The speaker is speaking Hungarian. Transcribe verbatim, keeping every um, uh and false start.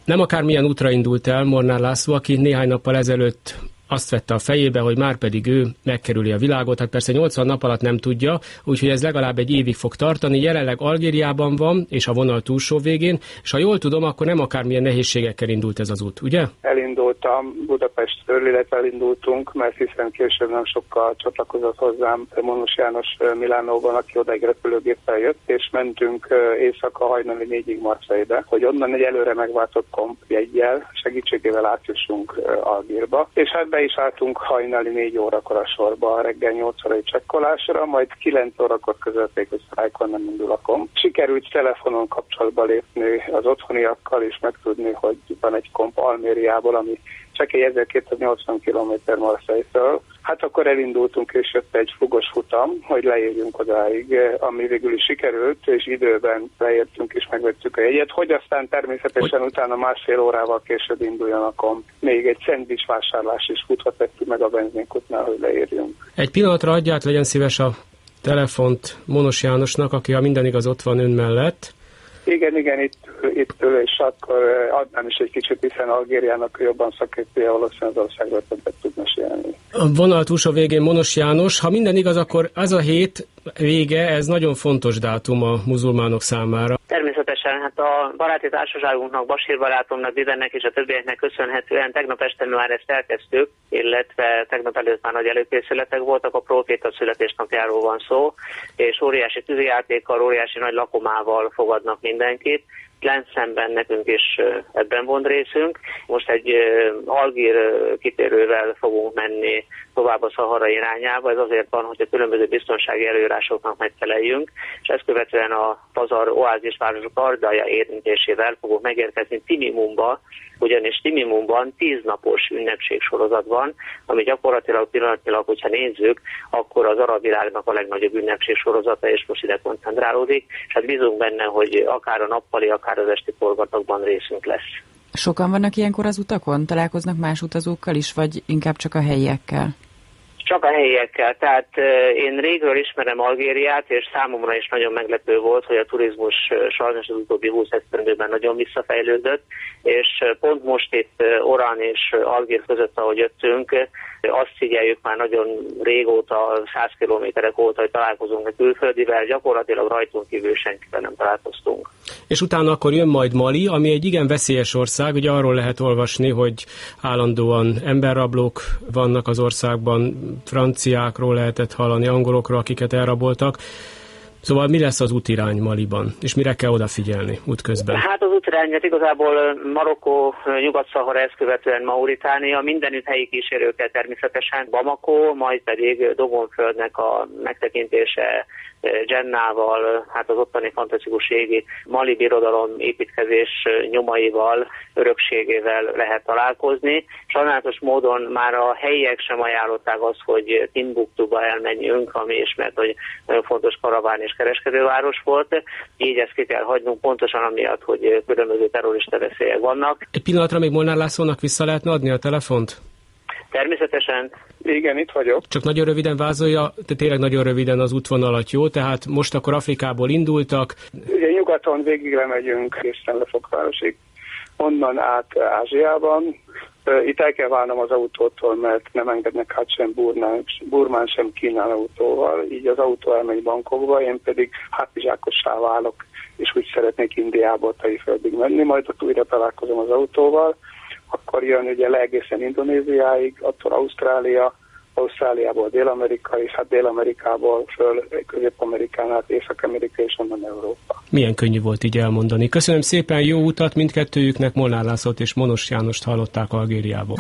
Nem akármilyen útra indult el Molnár László, aki néhány nappal ezelőtt azt vette a fejébe, hogy már pedig ő megkerüli a világot. Hát persze nyolcvan nap alatt nem tudja, úgyhogy ez legalább egy évig fog tartani. Jelenleg Algériában van, és a vonal túlsó végén, és ha jól tudom, akkor nem akármilyen nehézségekkel indult ez az út, ugye? Elindultam Budapestről, illetve elindultunk, mert hiszen később nem sokkal csatlakozott hozzám Monos János Milánóban, aki oda egy repülőgéppel jött, és mentünk éjszaka hajnali négyig Marseille-be, hogy onnan egy előre megváltott komp jeggyel segítségével átjussunk Algírba. És hát be is álltunk hajnali négy órakor a sorba, reggel nyolc órai csekkolásra, majd kilenc órakor közölték, hogy sztrájkon nem indul a komp. Sikerült telefonon kapcsolatba lépni az otthoniakkal, és megtudni, hogy van egy komp Almériából, ami csak egy ezerkétszáznyolcvan kilométer Marseille-től. Hát akkor elindultunk, és jött egy fugos futam, hogy leérjünk odáig, ami végül is sikerült, és időben leértünk és megvettük a jegyet, hogy aztán természetesen hogy... utána másfél órával később induljon a komp. Még egy szendvics vásárlás is futva tettük meg a benzinkutnál, hogy leérjünk. Egy pillanatra adját, legyen szíves a telefont Monos Jánosnak, aki a minden igaz ott van ön mellett. Igen, igen, itt, itt ül, és akkor adnám is egy kicsit, hiszen Algériának jobban szakértője, valószínűleg az országról többet tud mesélni. A vonal túlsó végén Monos János. Ha minden igaz, akkor ez a hét vége, ez nagyon fontos dátum a muzulmánok számára. Természetesen, hát a baráti társaságunknak, Basír barátomnak, Didennek és a többieknek köszönhetően tegnap este már ezt elkezdtük, illetve tegnap előtt már nagy előkészületek voltak, a próféta születésnapjáról van szó, és óriási tűzijátékkal, óriási nagy lakomával fogadnak mindenkit. Lenszemben nekünk is ebben van részünk. Most egy algír kitérővel fogunk menni tovább a Szahara irányába. Ez azért van, hogy a különböző biztonsági előírásoknak megfeleljünk, és ezt követően a Pazar oázisváros Gardaja érintésével fogunk megérkezni Timimumba, ugyanis Timimumban tíznapos ünnepségsorozat van, ami gyakorlatilag pillanatilag, hogyha nézzük, akkor az arab világnak a legnagyobb ünnepségsorozata, és most ide koncentrálódik, és hát bízunk benne, hogy akár a nappali, akár az esti forgatagban részünk lesz. Sokan vannak ilyenkor az utakon? Találkoznak más utazókkal is, vagy inkább csak a helyiekkel? Csak a helyiekkel. Tehát én régről ismerem Algériát, és számomra is nagyon meglepő volt, hogy a turizmus sajnos az utóbbi húsz esztendőben nagyon visszafejlődött, és pont most itt Oran és Algír között, ahogy jöttünk, azt figyeljük már nagyon régóta, száz kilométerek óta, hogy találkozunk a külföldivel, gyakorlatilag rajtunk kívül senkivel nem találkoztunk. És utána akkor jön majd Mali, ami egy igen veszélyes ország, ugye arról lehet olvasni, hogy állandóan emberrablók vannak az országban, franciákról lehetett hallani, angolokról, akiket elraboltak. Szóval mi lesz az útirány Maliban, és mire kell odafigyelni útközben? Hát az útirány, hát igazából Marokkó, Nyugat-Szahara, ezt követően Mauritánia, mindenütt helyi kísérőkkel természetesen Bamako, majd pedig Dogonföldnek a megtekintése Dzsennával, hát az ottani fantasztikus régi mali birodalom építkezés nyomaival, örökségével lehet találkozni. Sajnálatos módon már a helyiek sem ajánlották azt, hogy Timbuktuba elmenjünk, ami ismert, hogy nagyon fontos karaván és kereskedőváros volt. Így ezt ki kell hagynunk pontosan amiatt, hogy különböző terrorista veszélyek vannak. Egy pillanatra még Molnár Lászlónak vissza lehetne adni a telefont? Természetesen. Igen, itt vagyok. Csak nagyon röviden vázolja, de tényleg nagyon röviden az útvonalat, jó? Tehát most akkor Afrikából indultak. Ugye nyugaton végig lemegyünk Isten Lefogvárosig, onnan át Ázsiában. Itt el kell válnom az autótól, mert nem engednek hát sem Burmán, Burmán sem Kínál autóval, így az autó elmegy Bangkokba, én pedig hátizsákossá válok, és úgy szeretnék Indiából Taiföldig menni, majd ott újra találkozom az autóval. Akkor jön ugye le egészen Indonéziáig, attól Ausztrália, Ausztráliából Dél-Amerika, és hát Dél-Amerikából föl Közép-Amerikán át Észak-Amerika, és onnan Európa. Milyen könnyű volt így elmondani. Köszönöm szépen, jó utat mindkettőjüknek, Molnár Lászlót és Monos Jánost hallották Algériából.